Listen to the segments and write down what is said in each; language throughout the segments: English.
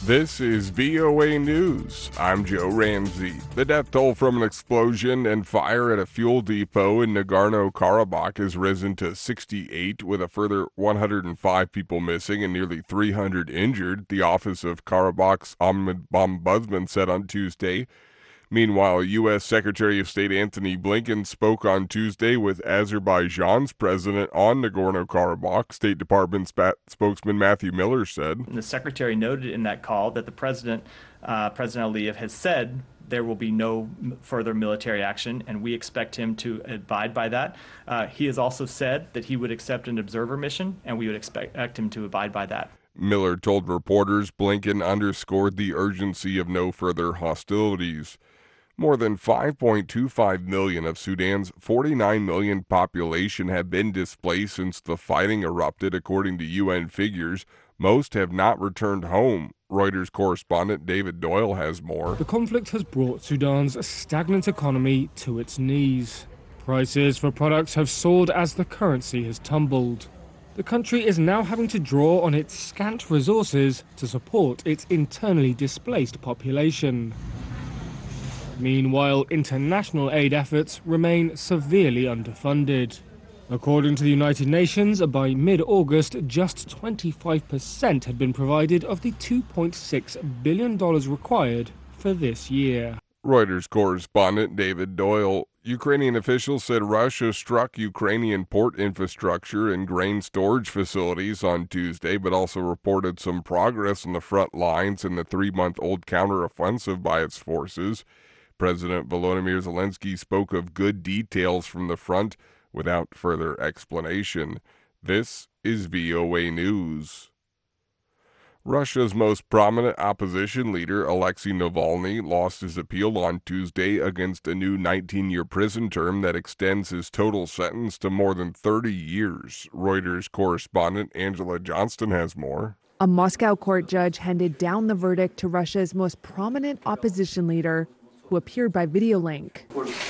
This is VOA News. I'm Joe Ramsey. The death toll from an explosion and fire at a fuel depot in Nagorno-Karabakh has risen to 68, with a further 105 people missing and nearly 300 injured, the Office of Karabakh's Ombudsman said on Tuesday. Meanwhile, U.S. Secretary of State Antony Blinken spoke on Tuesday with Azerbaijan's president on Nagorno-Karabakh. State Department spokesman Matthew Miller said. And the secretary noted in that call that the President Aliyev has said there will be no further military action, and we expect him to abide by that. He has also said that he would accept an observer mission, and we would expect him to abide by that. Miller told reporters Blinken underscored the urgency of no further hostilities. More than 5.25 million of Sudan's 49 million population have been displaced since the fighting erupted, according to UN figures. Most have not returned home. Reuters correspondent David Doyle has more. The conflict has brought Sudan's stagnant economy to its knees. Prices for products have soared as the currency has tumbled. The country is now having to draw on its scant resources to support its internally displaced population. Meanwhile, international aid efforts remain severely underfunded. According to the United Nations, by mid-August, just 25% had been provided of the $2.6 billion required for this year. Reuters correspondent David Doyle. Ukrainian officials said Russia struck Ukrainian port infrastructure and grain storage facilities on Tuesday, but also reported some progress on the front lines in the 3-month-old counteroffensive by its forces. President Volodymyr Zelensky spoke of good details from the front without further explanation. This is VOA News. Russia's most prominent opposition leader, Alexei Navalny, lost his appeal on Tuesday against a new 19-year prison term that extends his total sentence to more than 30 years. Reuters correspondent Angela Johnston has more. A Moscow court judge handed down the verdict to Russia's most prominent opposition leader, who appeared by video link.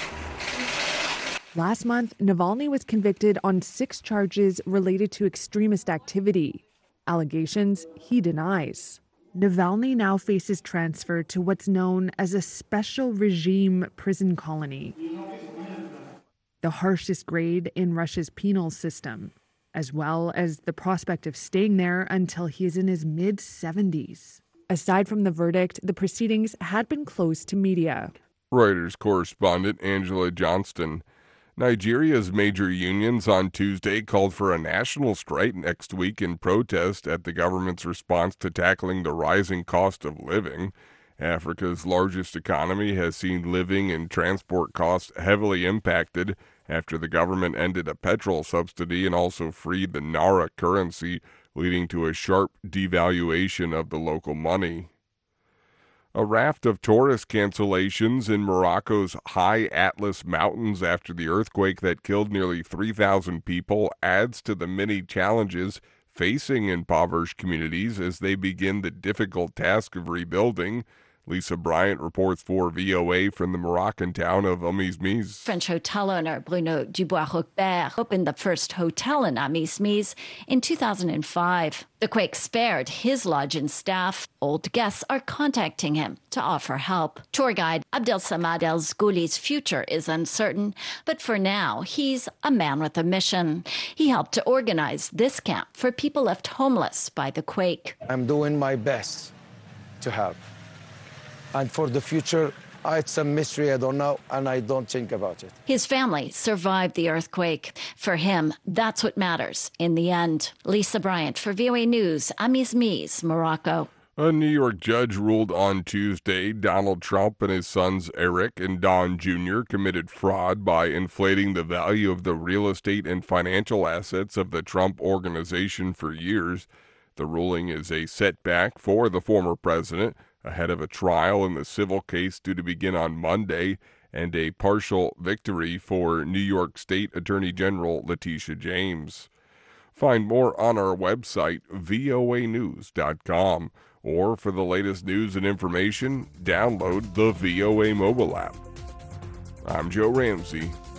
Last month, Navalny was convicted on 6 charges related to extremist activity. Allegations he denies. Navalny now faces transfer to what's known as a special regime prison colony, the harshest grade in Russia's penal system, as well as the prospect of staying there until he is in his mid-70s. Aside from the verdict, the proceedings had been closed to media. Reuters correspondent Angela Johnston. Nigeria's major unions on Tuesday called for a national strike next week in protest at the government's response to tackling the rising cost of living. Africa's largest economy has seen living and transport costs heavily impacted after the government ended a petrol subsidy and also freed the Naira currency, leading to a sharp devaluation of the local money. A raft of tourist cancellations in Morocco's high Atlas Mountains after the earthquake that killed nearly 3,000 people adds to the many challenges facing impoverished communities as they begin the difficult task of rebuilding. Lisa Bryant reports for VOA from the Moroccan town of Amizmiz. French hotel owner Bruno Dubois-Robert opened the first hotel in Amizmiz in 2005. The quake spared his lodge and staff. Old guests are contacting him to offer help. Tour guide Abdel Samad El Zghouli's future is uncertain, but for now, he's a man with a mission. He helped to organize this camp for people left homeless by the quake. I'm doing my best to help. And for the future, it's a mystery. I don't know, and I don't think about it. His family survived the earthquake. For him, that's what matters in the end. Lisa Bryant for VOA News, Amizmiz, Morocco. A New York judge ruled on Tuesday Donald Trump and his sons Eric and Don Jr. committed fraud by inflating the value of the real estate and financial assets of the Trump Organization for years. The ruling is a setback for the former president, ahead of a trial in the civil case due to begin on Monday, and a partial victory for New York State Attorney General Letitia James. Find more on our website, voanews.com, or for the latest news and information, download the VOA mobile app. I'm Joe Ramsey.